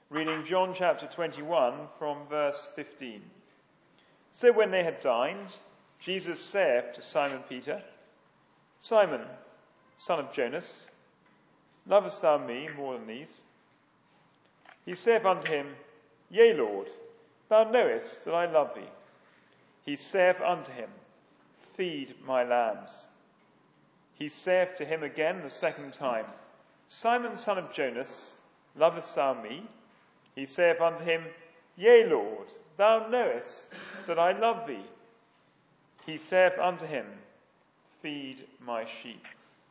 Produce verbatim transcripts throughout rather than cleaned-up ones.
Reading John chapter twenty-one from verse fifteen. So when they had dined, Jesus saith to Simon Peter, Simon, son of Jonas, lovest thou me more than these? He saith unto him, Yea, Lord, thou knowest that I love thee. He saith unto him, Feed my lambs. He saith to him again the second time, Simon, son of Jonas, lovest thou me? He saith unto him, Yea, Lord, thou knowest that I love thee. He saith unto him, Feed my sheep.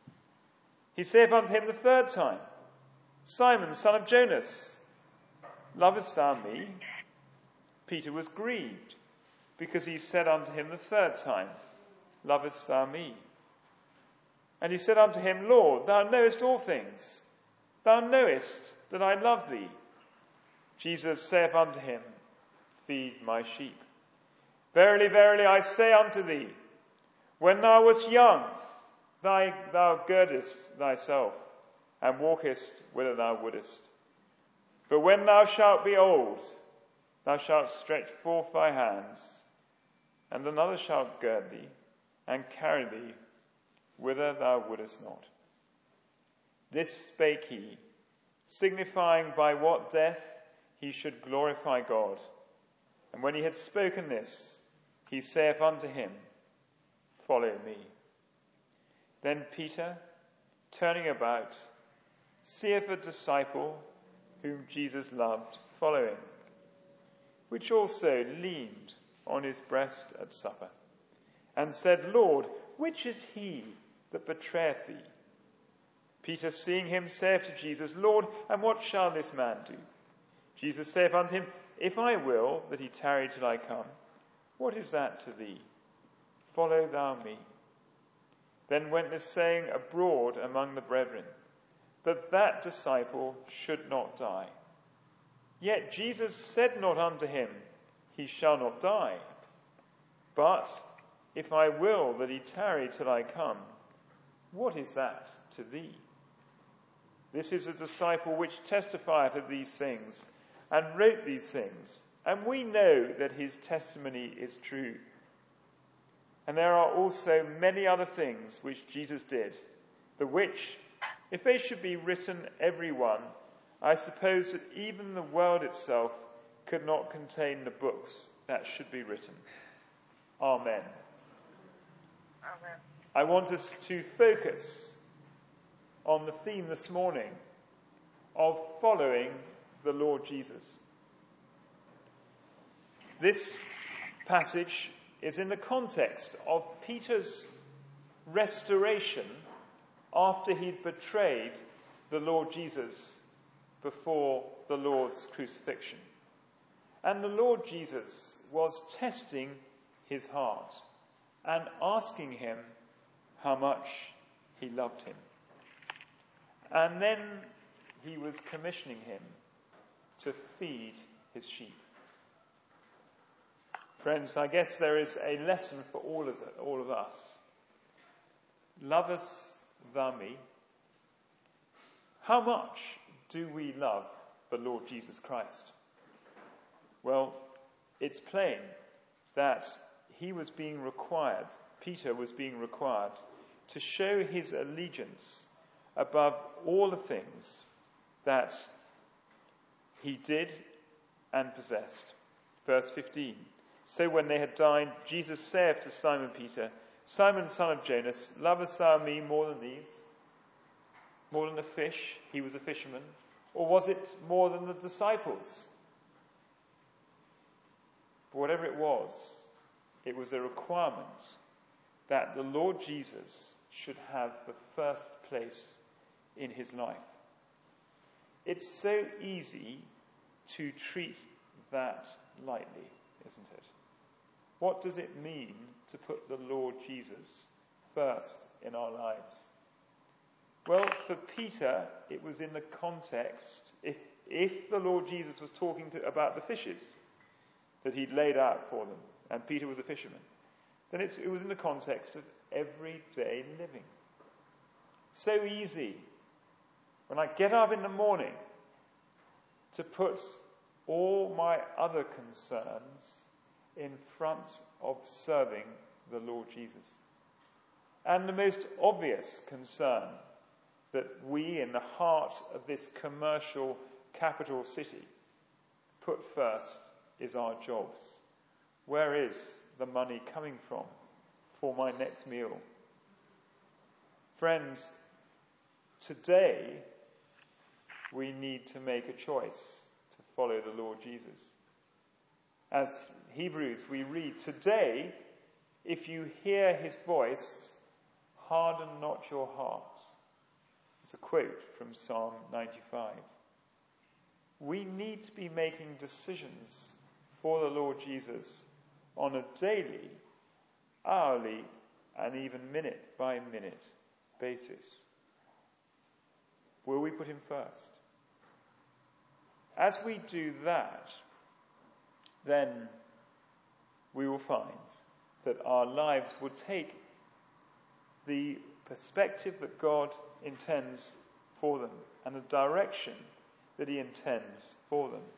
He saith unto him the third time, Simon, son of Jonas, lovest thou me? Peter was grieved, because he said unto him the third time, Lovest thou me? And he said unto him, Lord, thou knowest all things. Thou knowest that I love thee. Jesus saith unto him, Feed my sheep. Verily, verily, I say unto thee, when thou wast young, thy, thou girdest thyself, and walkest whither thou wouldest. But when thou shalt be old, thou shalt stretch forth thy hands, and another shall gird thee, and carry thee whither thou wouldest not. This spake he, signifying by what death he should glorify God. And when he had spoken this, he saith unto him, Follow me. Then Peter, turning about, seeth a disciple whom Jesus loved following, which also leaned on his breast at supper, and said, Lord, which is he that betrayeth thee? Peter, seeing him, saith to Jesus, Lord, and what shall this man do? Jesus saith unto him, If I will that he tarry till I come, what is that to thee? Follow thou me. Then went this saying abroad among the brethren, that that disciple should not die. Yet Jesus said not unto him, He shall not die. But if I will that he tarry till I come, what is that to thee? This is a disciple which testifieth of these things, and wrote these things, and we know that his testimony is true. And there are also many other things which Jesus did, the which, if they should be written every one, I suppose that even the world itself could not contain the books that should be written. Amen. Amen. I want us to focus on the theme this morning of following the Lord Jesus. This passage is in the context of Peter's restoration after he'd betrayed the Lord Jesus before the Lord's crucifixion. And the Lord Jesus was testing his heart and asking him how much he loved him. And then he was commissioning him to feed his sheep. Friends, I guess there is a lesson for all of, all of us. Lovest thou me? How much do we love the Lord Jesus Christ? Well, it's plain that he was being required, Peter was being required, to show his allegiance above all the things that he did and possessed. Verse fifteen. So when they had dined, Jesus saith to Simon Peter, Simon, son of Jonas, lovest thou me more than these? More than the fish? He was a fisherman. Or was it more than the disciples? But whatever it was, it was a requirement that the Lord Jesus should have the first place in his life. It's so easy to treat that lightly, isn't it? What does it mean to put the Lord Jesus first in our lives? Well, for Peter, it was in the context, if, if the Lord Jesus was talking to, about the fishes that he'd laid out for them, and Peter was a fisherman, then it's, it was in the context of everyday living. So easy, when I get up in the morning, to put all my other concerns in front of serving the Lord Jesus. And the most obvious concern that we in the heart of this commercial capital city put first is our jobs. Where is the money coming from for my next meal? Friends, today we need to make a choice to follow the Lord Jesus. As Hebrews we read, today, if you hear his voice, harden not your hearts. It's a quote from Psalm ninety-five. We need to be making decisions for the Lord Jesus on a daily, hourly, and even minute by minute basis. Will we put him first? As we do that, then we will find that our lives will take the perspective that God intends for them and the direction that he intends for them.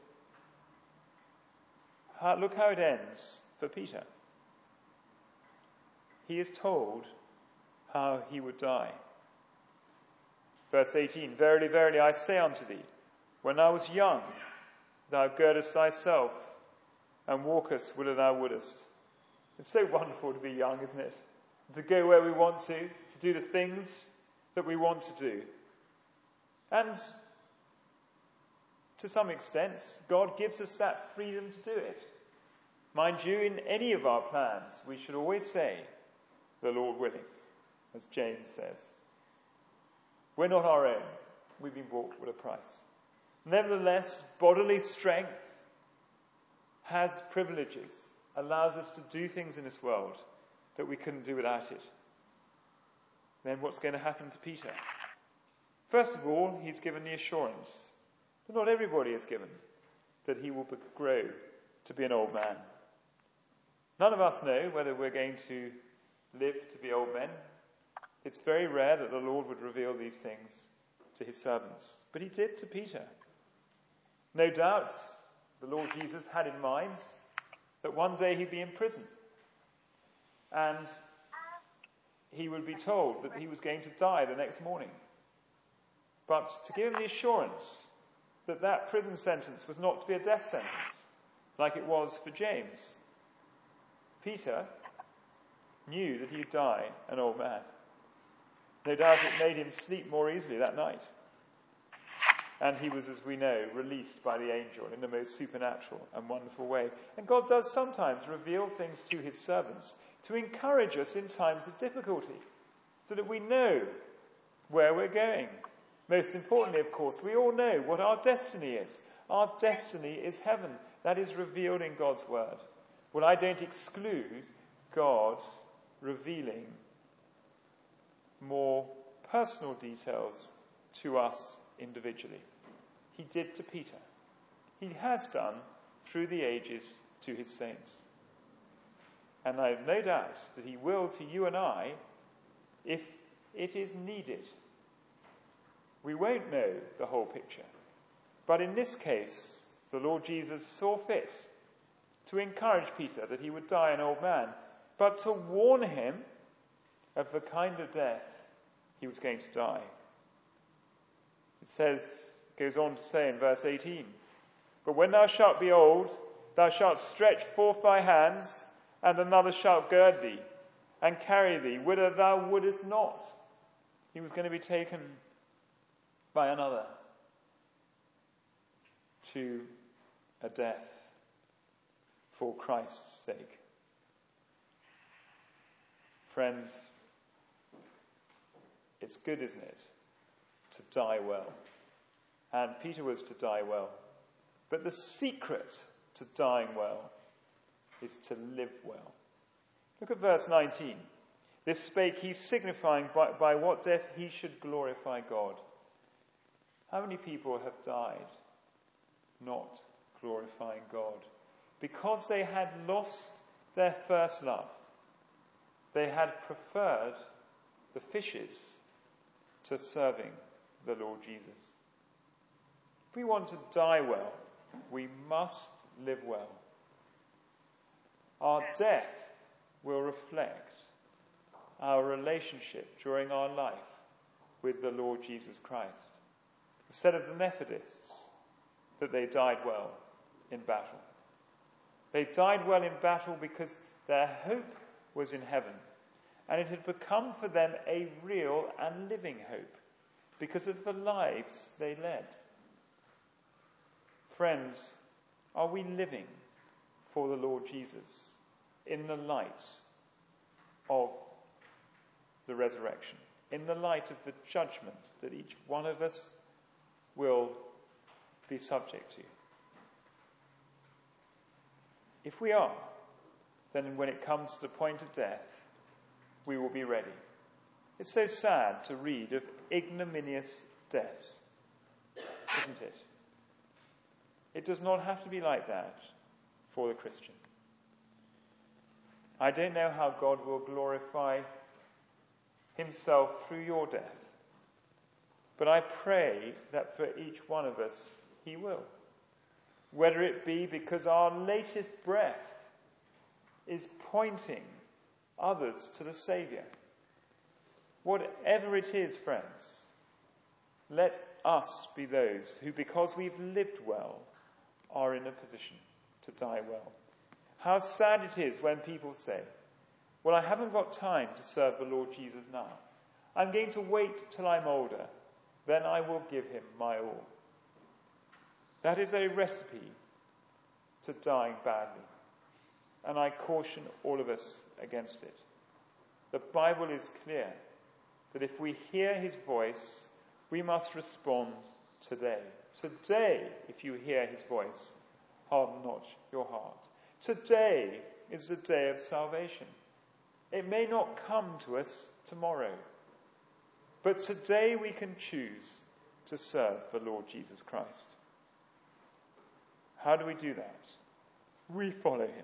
How, look how it ends for Peter. He is told how he would die. Verse eighteen, verily, verily, I say unto thee, when I was young, thou girdest thyself and walkest whither thou wouldest. It's so wonderful to be young, isn't it? To go where we want to, to do the things that we want to do. And to some extent, God gives us that freedom to do it. Mind you, in any of our plans, we should always say, the Lord willing, as James says. We're not our own. We've been bought with a price. Nevertheless, bodily strength has privileges, allows us to do things in this world that we couldn't do without it. Then what's going to happen to Peter? First of all, he's given the assurance that not everybody is given that he will grow to be an old man. None of us know whether we're going to live to be old men. It's very rare that the Lord would reveal these things to his servants. But he did to Peter. No doubt the Lord Jesus had in mind that one day he'd be in prison. And he would be told that he was going to die the next morning. But to give him the assurance that that prison sentence was not to be a death sentence, like it was for James, Peter knew that he'd die an old man. No doubt it made him sleep more easily that night. And he was, as we know, released by the angel in the most supernatural and wonderful way. And God does sometimes reveal things to his servants to encourage us in times of difficulty, so that we know where we're going. Most importantly, of course, we all know what our destiny is. Our destiny is heaven. That is revealed in God's word. Well, I don't exclude God revealing more personal details to us individually. He did to Peter. He has done through the ages to his saints. And I have no doubt that he will to you and I if it is needed. We won't know the whole picture. But in this case, the Lord Jesus saw fit to encourage Peter that he would die an old man, but to warn him of the kind of death he was going to die. It says, goes on to say in verse eighteen, but when thou shalt be old, thou shalt stretch forth thy hands, and another shall gird thee, and carry thee whither thou wouldest not. He was going to be taken by another to a death for Christ's sake. Friends, it's good, isn't it, to die well. And Peter was to die well. But the secret to dying well is to live well. Look at verse nineteen. This spake he, signifying by, by what death he should glorify God. How many people have died not glorifying God? Because they had lost their first love. They had preferred the fishes to serving the Lord Jesus. If we want to die well, we must live well. Our death will reflect our relationship during our life with the Lord Jesus Christ. Instead of the Methodists, that they died well in battle. They died well in battle because their hope was in heaven, and it had become for them a real and living hope because of the lives they led. Friends, are we living for the Lord Jesus in the light of the resurrection, in the light of the judgment that each one of us will be subject to? If we are, then when it comes to the point of death, we will be ready. It's so sad to read of ignominious deaths, isn't it? It does not have to be like that for the Christian. I don't know how God will glorify himself through your death, but I pray that for each one of us he will. Whether it be because our latest breath is pointing others to the Saviour. Whatever it is, friends, let us be those who, because we've lived well, are in a position to die well. How sad it is when people say, well, I haven't got time to serve the Lord Jesus now. I'm going to wait till I'm older, then I will give him my all. That is a recipe to dying badly, and I caution all of us against it. The Bible is clear that if we hear his voice, we must respond today. Today, if you hear his voice, harden not your heart. Today is the day of salvation. It may not come to us tomorrow, but today we can choose to serve the Lord Jesus Christ. How do we do that? We follow him.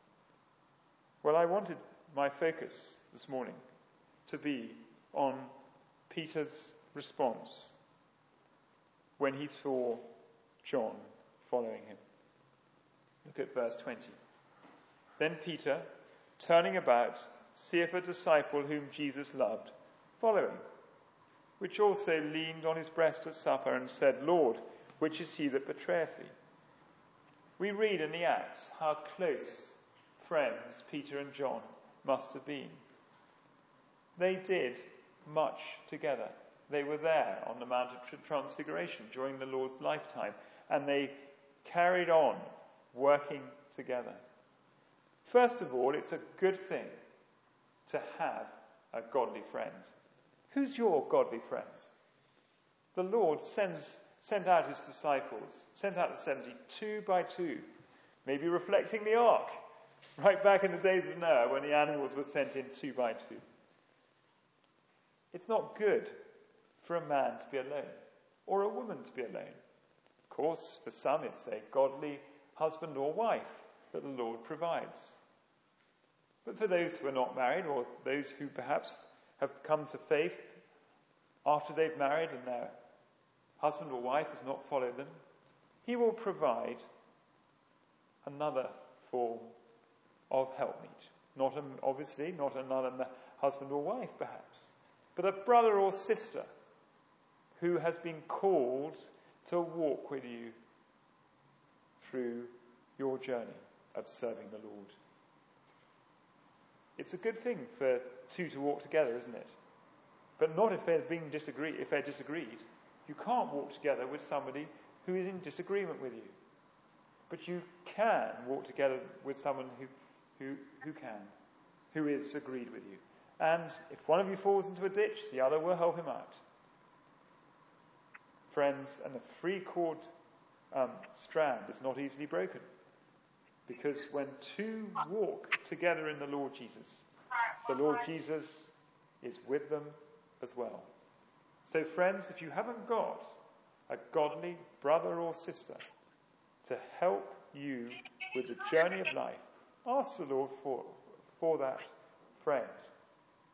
Well, I wanted my focus this morning to be on Peter's response when he saw John following him. Look at verse twenty. Then Peter, turning about, seeth a disciple whom Jesus loved, following, which also leaned on his breast at supper and said, Lord, which is he that betrayeth thee? We read in the Acts how close friends Peter and John must have been. They did much together. They were there on the Mount of Transfiguration during the Lord's lifetime, and they carried on working together. First of all, it's a good thing to have a godly friend. Who's your godly friend? The Lord sends sent out his disciples, sent out the seventy, two by two, maybe reflecting the ark, right back in the days of Noah when the animals were sent in two by two. It's not good for a man to be alone, or a woman to be alone. Of course, for some it's a godly husband or wife that the Lord provides. But for those who are not married, or those who perhaps have come to faith after they've married and their husband or wife has not followed them, he will provide another form of helpmeet. Not a, obviously, not another husband or wife, perhaps, but a brother or sister who has been called to walk with you through your journey of serving the Lord. It's a good thing for two to walk together, isn't it? But not if they're being disagreed. If they're disagreed, you can't walk together with somebody who is in disagreement with you. But you can walk together with someone who, who, who can, who is agreed with you. And if one of you falls into a ditch, the other will help him out. Friends, and the three-cord um, strand is not easily broken. Because when two walk together in the Lord Jesus, the Lord Jesus is with them as well. So friends, if you haven't got a godly brother or sister to help you with the journey of life, ask the Lord for, for that friend.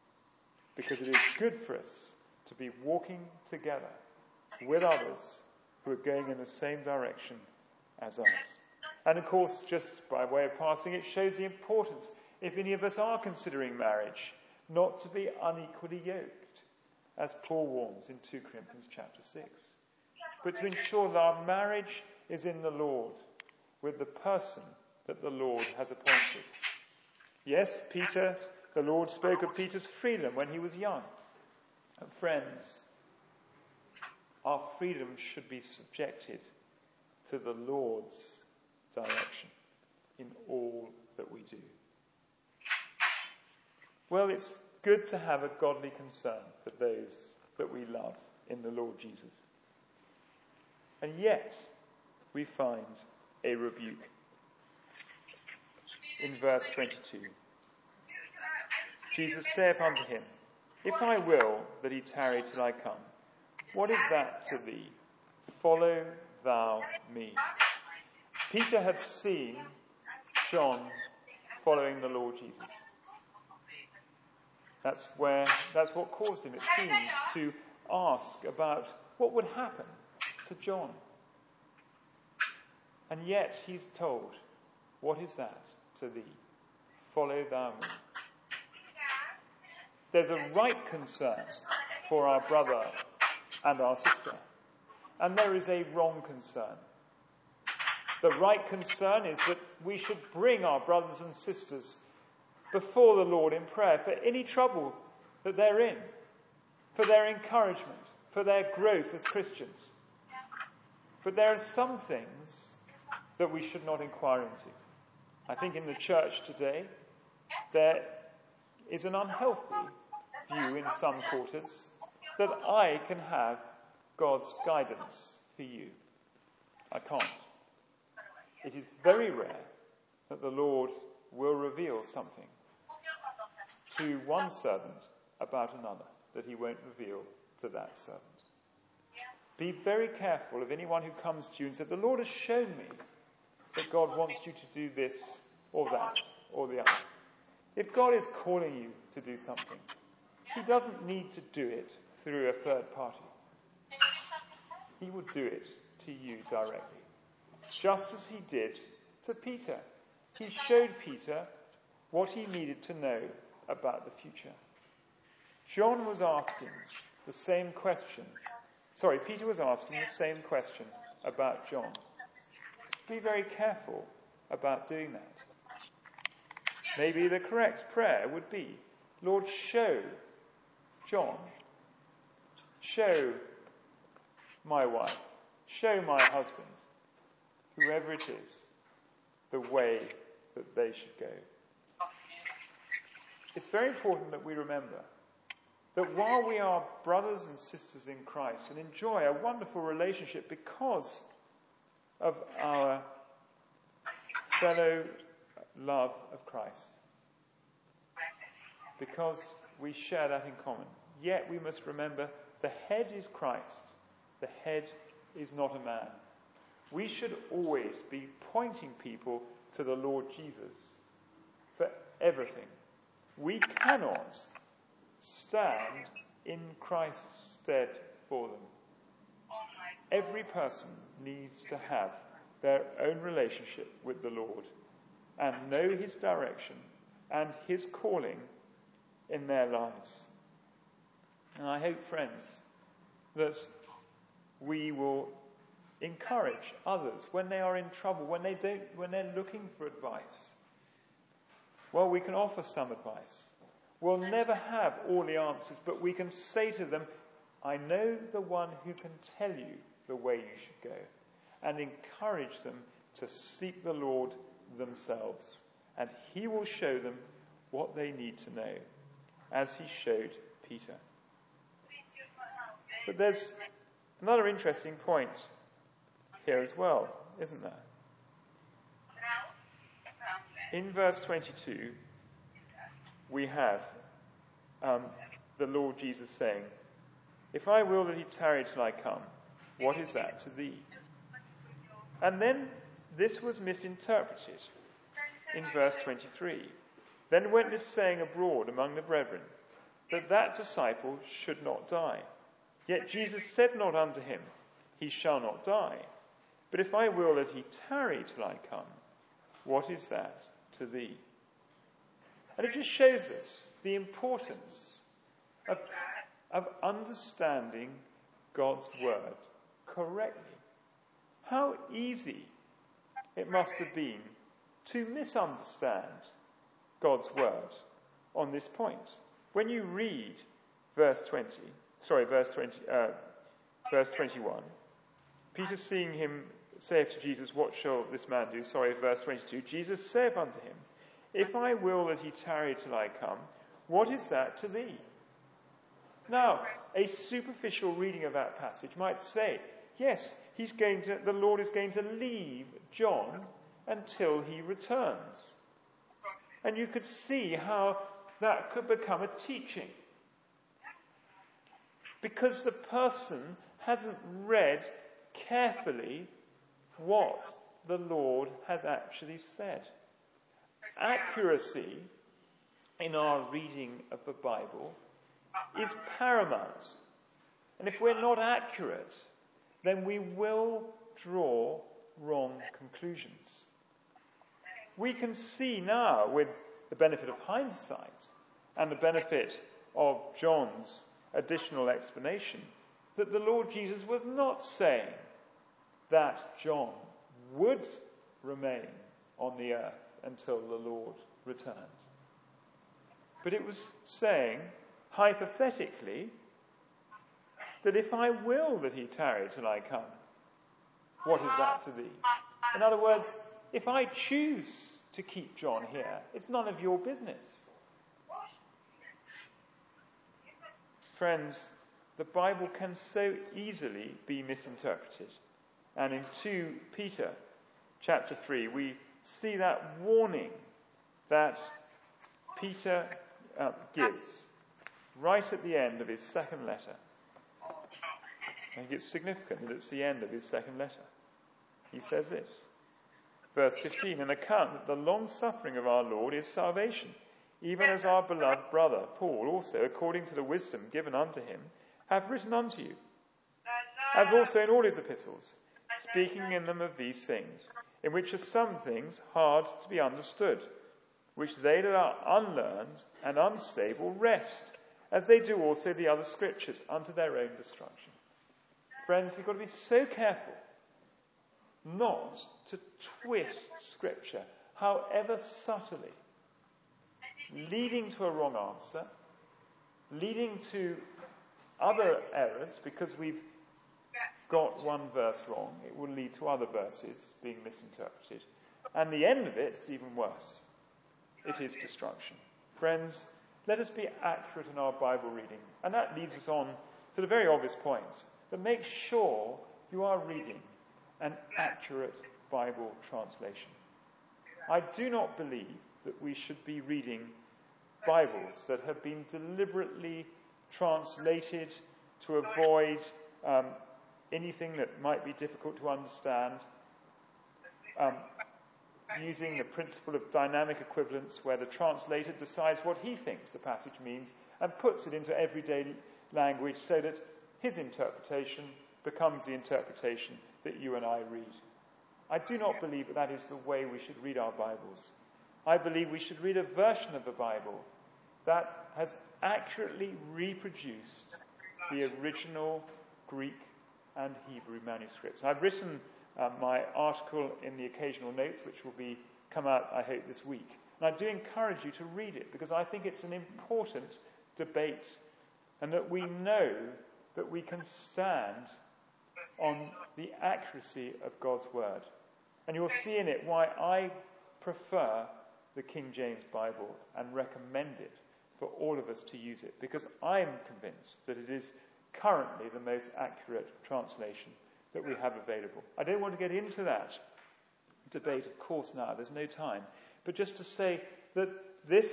Because it is good for us to be walking together with others who are going in the same direction as us. And of course, just by way of passing, it shows the importance, if any of us are considering marriage, not to be unequally yoked, as Paul warns in Second Corinthians chapter six, but to ensure that our marriage is in the Lord, with the person that the Lord has appointed. Yes, Peter, the Lord spoke of Peter's freedom when he was young. And friends, our freedom should be subjected to the Lord's direction in all that we do. Well, it's good to have a godly concern for those that we love in the Lord Jesus. And yet, we find a rebuke. In verse twenty-two, Jesus saith unto him, If I will that he tarry till I come, what is that to thee? Follow thou me. Peter had seen John following the Lord Jesus. That's where, that's what caused him, it seems, to ask about what would happen to John. And yet he's told, what is that to thee? Follow thou me. There's a right concern for our brother and our sister, and there is a wrong concern. The right concern is that we should bring our brothers and sisters before the Lord in prayer for any trouble that they're in, for their encouragement, for their growth as Christians. But there are some things that we should not inquire into. I think in the church today, there is an unhealthy view in some quarters that I can have God's guidance for you. I can't. It is very rare that the Lord will reveal something to one servant about another that he won't reveal to that servant. Be very careful of anyone who comes to you and says, the Lord has shown me that God wants you to do this or that or the other. If God is calling you to do something, he doesn't need to do it through a third party. He will do it to you directly, just as he did to Peter. He showed Peter what he needed to know about the future. John was asking the same question. Sorry, Peter was asking the same question about John. Be very careful about doing that. Maybe the correct prayer would be, Lord, show John, show my wife, show my husband, whoever it is, the way that they should go. It's very important that we remember that while we are brothers and sisters in Christ and enjoy a wonderful relationship because of our fellow love of Christ, because we share that in common, yet we must remember the head is Christ, the head is not a man. We should always be pointing people to the Lord Jesus for everything. We cannot stand in Christ's stead for them. Every person needs to have their own relationship with the Lord and know his direction and his calling in their lives. And I hope, friends, that we will encourage others when they are in trouble, when they don't, when they're looking for advice. Well, we can offer some advice. We'll never have all the answers, but we can say to them, I know the one who can tell you the way you should go, and encourage them to seek the Lord themselves, and he will show them what they need to know, as he showed Peter. But there's another interesting point here as well, isn't there? In verse twenty-two, we have um, the Lord Jesus saying, If I will that he tarry till I come, what is that to thee? And then this was misinterpreted in verse twenty-three. Then went this saying abroad among the brethren, that that disciple should not die. Yet Jesus said not unto him, he shall not die. But if I will that he tarry till I come, what is that to thee? And it just shows us the importance of, of understanding God's word correctly. How easy it must have been to misunderstand God's word on this point. When you read verse twenty, sorry, verse twenty, uh, verse twenty-one, Peter seeing him saith to Jesus, what shall this man do? Sorry, verse twenty-two, Jesus saith unto him, if I will that he tarry till I come, what is that to thee? Now, a superficial reading of that passage might say, yes, he's going to, the Lord is going to leave John until he returns. And you could see how that could become a teaching. Because the person hasn't read carefully what the Lord has actually said. Accuracy in our reading of the Bible is paramount. And if we're not accurate, then we will draw wrong conclusions. We can see now, with the benefit of hindsight and the benefit of John's additional explanation, that the Lord Jesus was not saying that John would remain on the earth until the Lord returned. But it was saying, hypothetically, that if I will that he tarry till I come, what is that to thee? In other words, if I choose to keep John here, it's none of your business. Friends, the Bible can so easily be misinterpreted. And in Second Peter chapter three, we see that warning that Peter uh, gives right at the end of his second letter. I think it's significant that it's the end of his second letter. He says this, verse fifteen, an account that the long suffering of our Lord is salvation, even as our beloved brother Paul also, according to the wisdom given unto him, hath written unto you, as also in all his epistles, speaking in them of these things, in which are some things hard to be understood, which they that are unlearned and unstable wrest, as they do also the other scriptures, unto their own destruction. Friends, we've got to be so careful not to twist Scripture, however subtly, leading to a wrong answer, leading to other errors, because we've got one verse wrong, it will lead to other verses being misinterpreted. And the end of it is even worse. It is destruction. Friends, let us be accurate in our Bible reading. And that leads us on to the very obvious points. But make sure you are reading an accurate Bible translation. I do not believe that we should be reading Bibles that have been deliberately translated to avoid um, anything that might be difficult to understand, um, using the principle of dynamic equivalence, where the translator decides what he thinks the passage means and puts it into everyday language so that his interpretation becomes the interpretation that you and I read. I do not believe that that is the way we should read our Bibles. I believe we should read a version of the Bible that has accurately reproduced the original Greek and Hebrew manuscripts. I've written uh, my article in the occasional notes, which will be come out, I hope, this week. And I do encourage you to read it, because I think it's an important debate, and that we know that we can stand on the accuracy of God's word. And you'll see in it why I prefer the King James Bible and recommend it for all of us to use it, because I'm convinced that it is currently the most accurate translation that we have available. I don't want to get into that debate, of course, now. There's no time. But just to say that this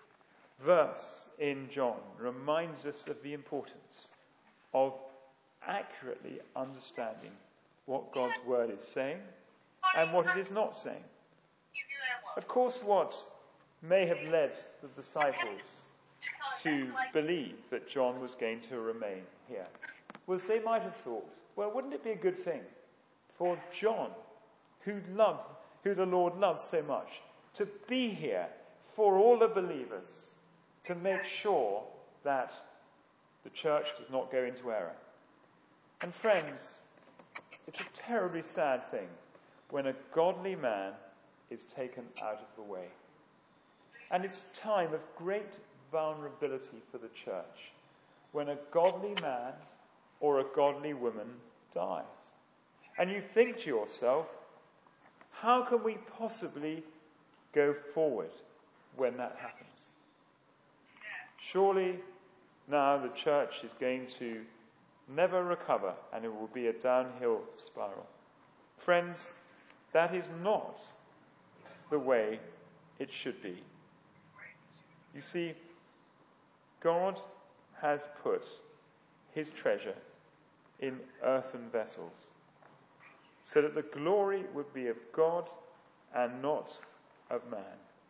verse in John reminds us of the importance of accurately understanding what God's word is saying and what it is not saying. Of course, what may have led the disciples to believe that John was going to remain here was they might have thought, well, wouldn't it be a good thing for John, who loved, who the Lord loves so much, to be here for all the believers, to make sure that the church does not go into error. And friends, it's a terribly sad thing when a godly man is taken out of the way. And it's a time of great vulnerability for the church when a godly man or a godly woman dies. And you think to yourself, how can we possibly go forward when that happens? Surely now the church is going to never recover and it will be a downhill spiral. Friends, that is not the way it should be. You see, God has put his treasure in earthen vessels so that the glory would be of God and not of man.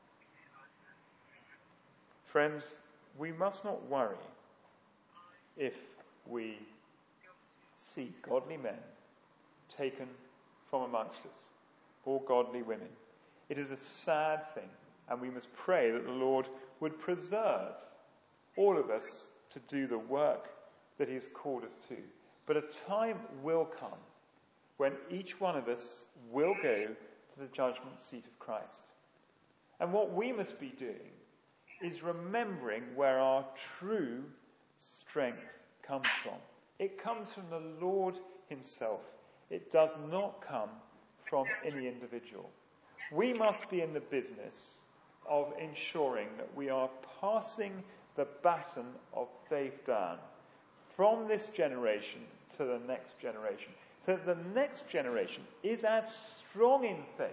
Friends, we must not worry if we see godly men taken from amongst us, or godly women. It is a sad thing, and we must pray that the Lord would preserve all of us to do the work that he has called us to. But a time will come when each one of us will go to the judgment seat of Christ. And what we must be doing is remembering where our true strength comes from. It comes from the Lord himself. It does not come from any individual. We must be in the business of ensuring that we are passing the baton of faith down from this generation to the next generation, so that the next generation is as strong in faith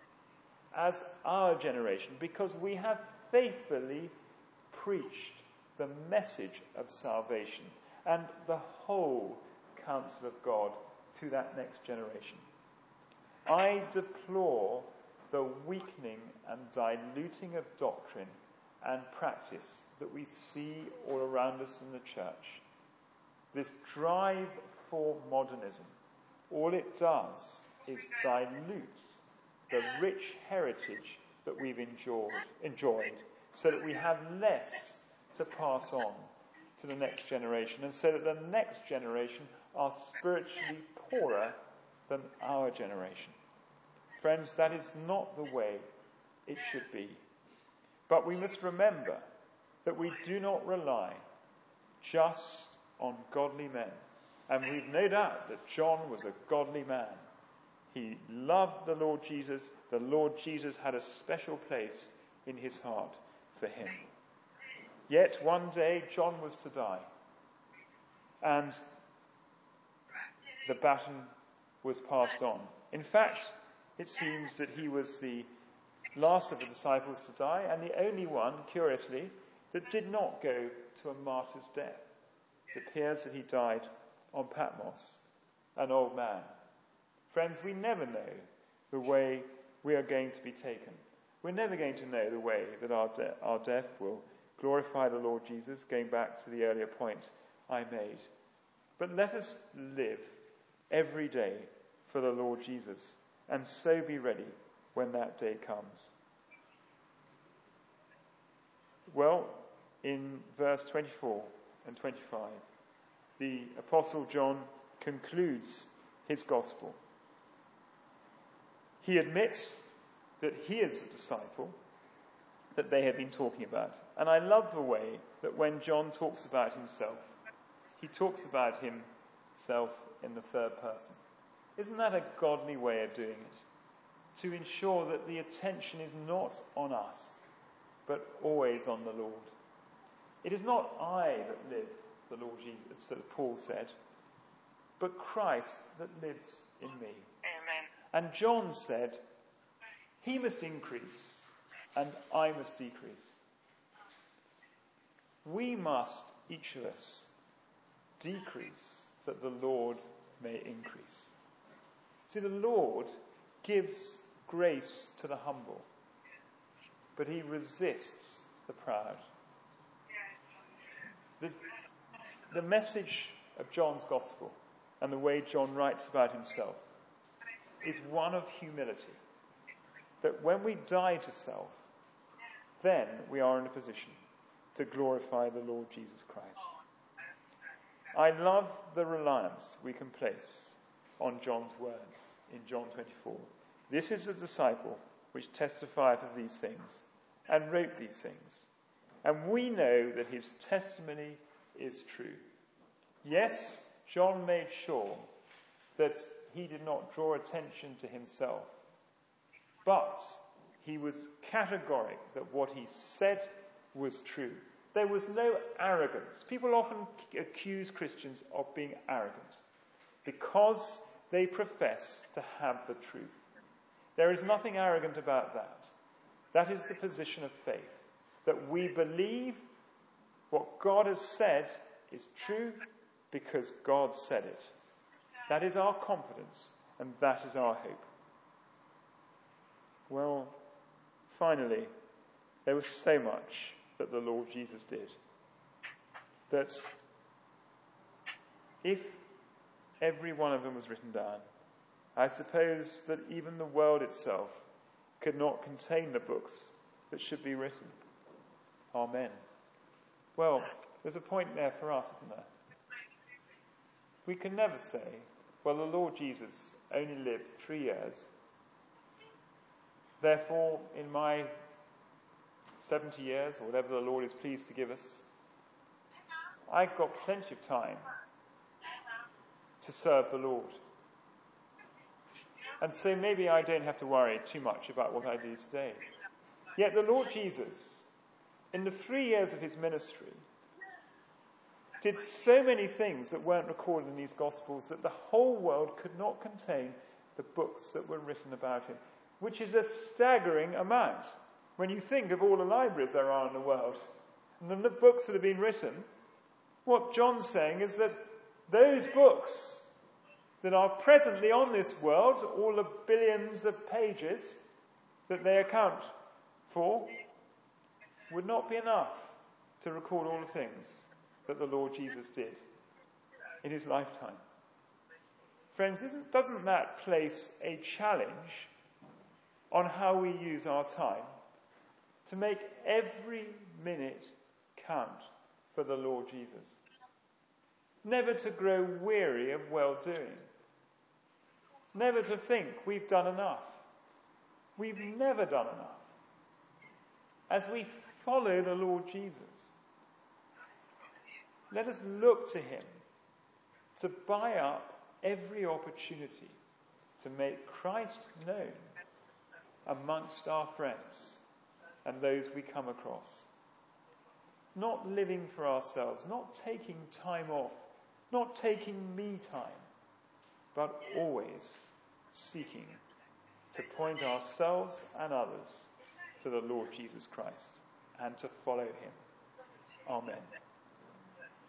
as our generation, because we have faithfully preached the message of salvation and the whole counsel of God to that next generation. I deplore the weakening and diluting of doctrine and practice that we see all around us in the church. This drive for modernism, all it does is dilute the rich heritage that we've enjoyed, enjoyed, so that we have less to pass on to the next generation, and so that the next generation are spiritually poorer than our generation. Friends, that is not the way it should be. But we must remember that we do not rely just on godly men. And we've no doubt that John was a godly man. He loved the Lord Jesus. The Lord Jesus had a special place in his heart for him. Yet one day John was to die. And the baton was passed on. In fact, it seems that he was the last of the disciples to die, and the only one, curiously, that did not go to a martyr's death. It appears that he died on Patmos, an old man. Friends, we never know the way we are going to be taken. We're never going to know the way that our, de- our death will glorify the Lord Jesus, going back to the earlier point I made. But let us live every day for the Lord Jesus, and so be ready when that day comes. Well, in verse twenty-four and twenty-five, the Apostle John concludes his gospel. He admits that he is the disciple that they have been talking about. And I love the way that when John talks about himself, he talks about himself in the third person. Isn't that a godly way of doing it? To ensure that the attention is not on us, but always on the Lord. It is not I that live, the Lord Jesus, as Paul said, but Christ that lives in me. Amen. And John said, he must increase and I must decrease. We must, each of us, decrease that the Lord may increase. See, the Lord gives grace to the humble, but he resists the proud. The, the message of John's Gospel and the way John writes about himself is one of humility. That when we die to self, then we are in a position to glorify the Lord Jesus Christ. I love the reliance we can place on John's words in John twenty-four. This is the disciple which testifieth of these things and wrote these things. And we know that his testimony is true. Yes, John made sure that he did not draw attention to himself, but he was categoric that what he said was true. There was no arrogance. People often accuse Christians of being arrogant because they profess to have the truth. There is nothing arrogant about that. That is the position of faith, that we believe what God has said is true because God said it. That is our confidence, and that is our hope. Well, finally, there was so much that the Lord Jesus did that if every one of them was written down, I suppose that even the world itself could not contain the books that should be written. Amen. Well, there's a point there for us, isn't there? We can never say, well, the Lord Jesus only lived three years. Therefore, in my seventy years, or whatever the Lord is pleased to give us, I've got plenty of time to serve the Lord. And so maybe I don't have to worry too much about what I do today. Yet the Lord Jesus, in the three years of his ministry, did so many things that weren't recorded in these Gospels that the whole world could not contain the books that were written about him, which is a staggering amount when you think of all the libraries there are in the world and the books that have been written. What John's saying is that those books that are presently on this world, all the billions of pages that they account for, would not be enough to record all the things that the Lord Jesus did in his lifetime. Friends, isn't, doesn't that place a challenge on how we use our time to make every minute count for the Lord Jesus? Never to grow weary of well-doing. Never to think we've done enough. We've never done enough. As we follow the Lord Jesus, let us look to him to buy up every opportunity to make Christ known amongst our friends and those we come across. Not living for ourselves, not taking time off, not taking me time, but always seeking to point ourselves and others to the Lord Jesus Christ and to follow him. Amen.